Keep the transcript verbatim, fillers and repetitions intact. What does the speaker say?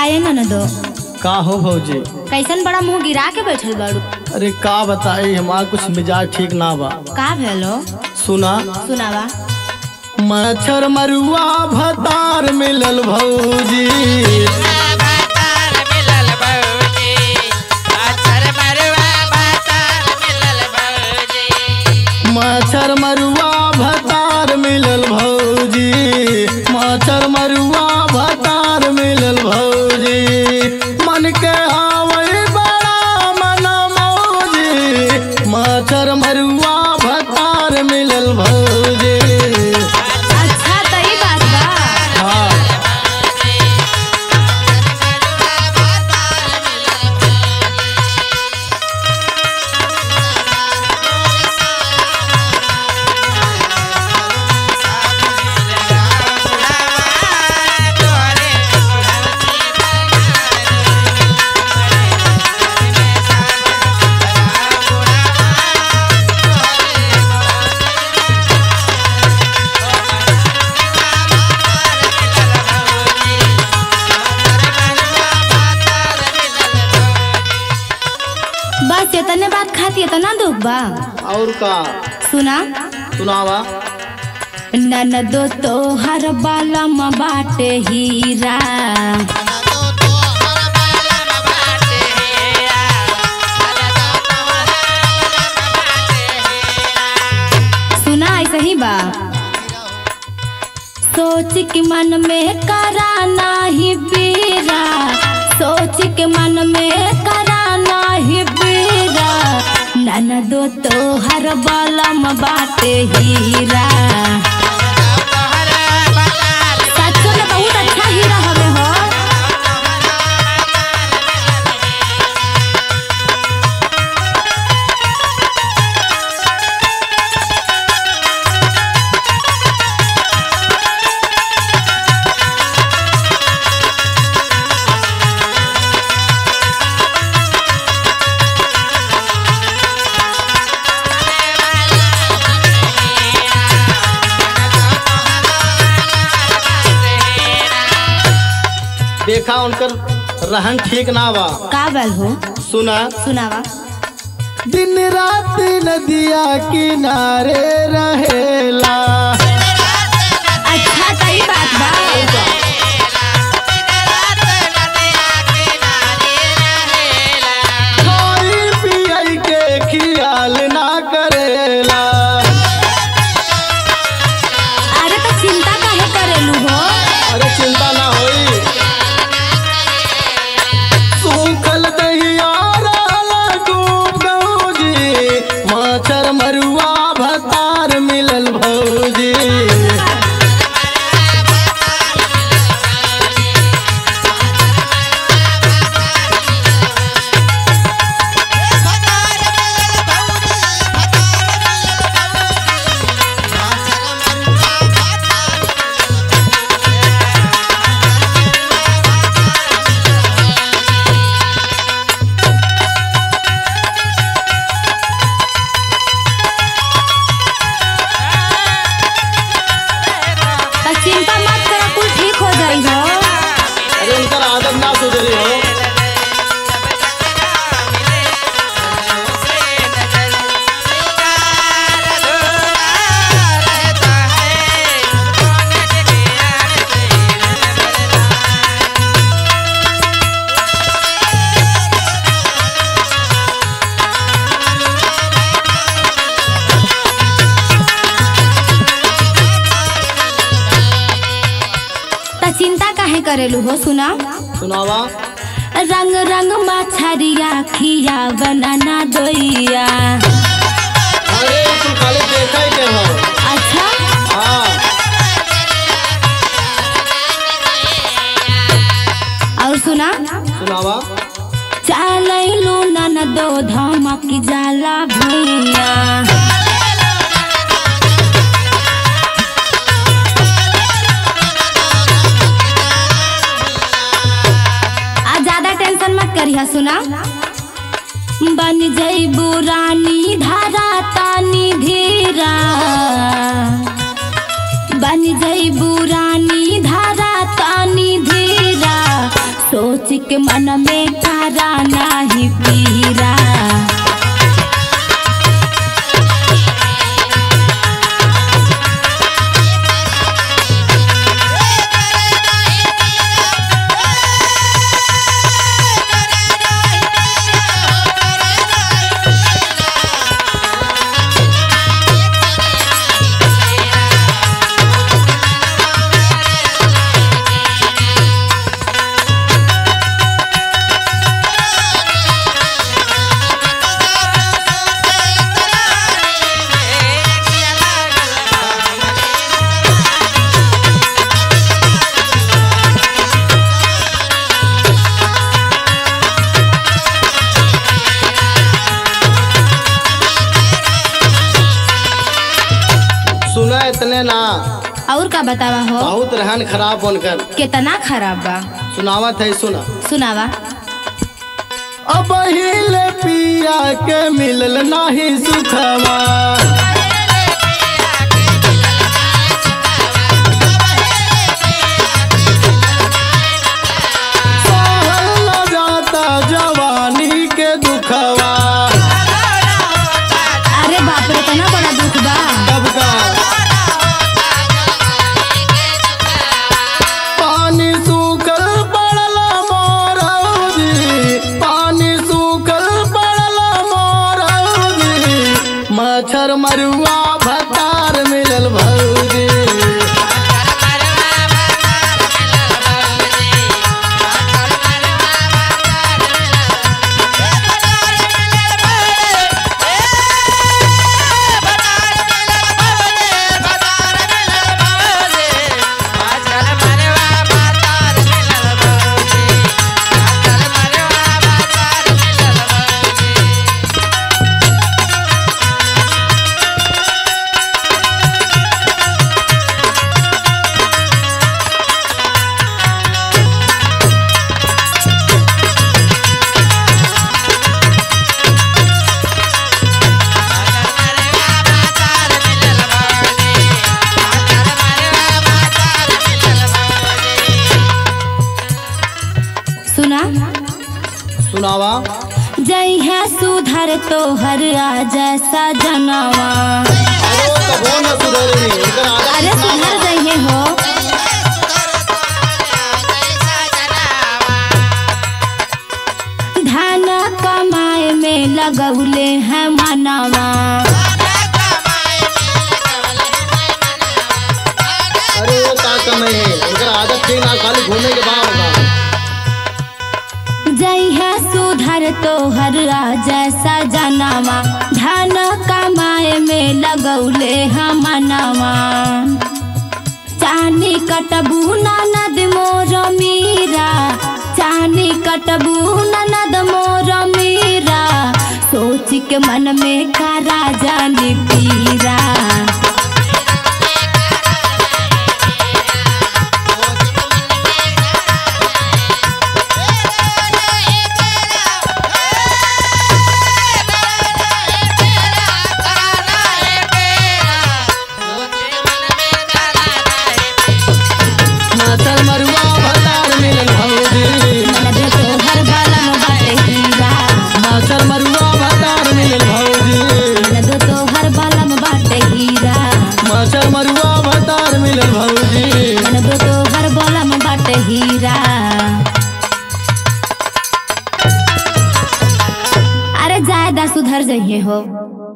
काहे ननदो का हो भौजी? कैसन बड़ा मुंह गिरा के बैठल बाड़ू? अरे का बताई, हमार कुछ मिजाज ठीक ना बा। का भेलो? सुना सुनावा। मच्छर मरुआ भतार मिलल भौजी, मच्छर मरुआ भतार मिलल भौजी, मच्छर मरुआ भतार मिलल भौजी, मन के आवे बड़ा मन मौजी, मच्छर मरुआ भतार मिलल भौजी। अच्छा तो ई बात बा। हाँ। बस इतने बात खाती इतना दुख बा? और का सुना। सुनावा। ननदो तो हर बालम बाटे हीरा, सुना ऐसा ही बा। सोच के मन में करा नाही पीरा, सोच के मन में करा नाही पीरा, ननदो तो हर बालम बाटे हीरा। सच्चो में बहुत अच्छा हीरा हवे हो। देखा उनकर रहन ठीक ना बा। का बल हो? सुना। सुनावा। दिन रात नदिया किनारे रहेला। अच्छा तो ई बात बा। खाई पियई के खियाल ना करेला। अरे तो चिंता काहे करेलू हो? अरे चिंता ना होई, सूखल दहिया रहला डूब गौजी, मच्छर मरुआ भतार मिलल भौजी। तो चिंता मत करा, कुल ठीक हो जाई हो। अरे उनकर आदत ना सुधरी हो। तो चिंता काहे करेलू हो? सुना। सुनावा। रंग रंग मछरिया खिया बनाना दोइया। अरे तू खाली देखा ही के हो। अच्छा हाँ। और सुना। सुनावा। चालैलू ननदो धमक जाला भैया, आ ज्यादा टेंशन मत करिया। सुना। बन जइबू रानी धारा तानी धीरा, बन जइबू रानी धारा तानी धीरा, सोच के मन में करा नाही पीरा। सुना इतने ना और का बतावा हो? बहुत रहन खराब बनकर। कितना खराब बा? सुनावत है सुना। सुनावा। अब हिले पिया के मिलल नाही सुखवा, सहल न जाता जवानी के दुखवा। अरे बाप रे, इतना बड़ा दुख बा? तब का पानी सूखल पड़ला मोरौदी, पानी सूखल पड़ला मोरौदी, मच्छर मरुआ भतार मिलल भौजी। सुना। सुनावा। जय है सुधर तो हर आ जैसा जनवा। अरे वो कबो न सुधरी, इनकर आदत अरे सुधर जइहे हो। धन कमाए में लगौले है मनवा। अरे वो का कमाई है, इनकर आदत थी ना खाली घूमने के बाद होगा। जय है सुधर तो हर आ जैसा जनवा, धन कमाए में लगौले हम मनवा। चानी कटबू ननद मोर मीरा, चानी कटबू ननद मोर मीरा, सोच के मन में करा जानी पीरा। मच्छर मरुआ भतार मिलल भौजी, ननद तोहर बलम बाटे हीरा। मच्छर मरुआ भतार मिलल भौजी, ननद तोहर बलम बाटे हीरा। मच्छर मरुआ भतार मिलल भौजी। ननद तोहर बलम बाटे हीरा। अरे जायदा सुधर जइहे हो।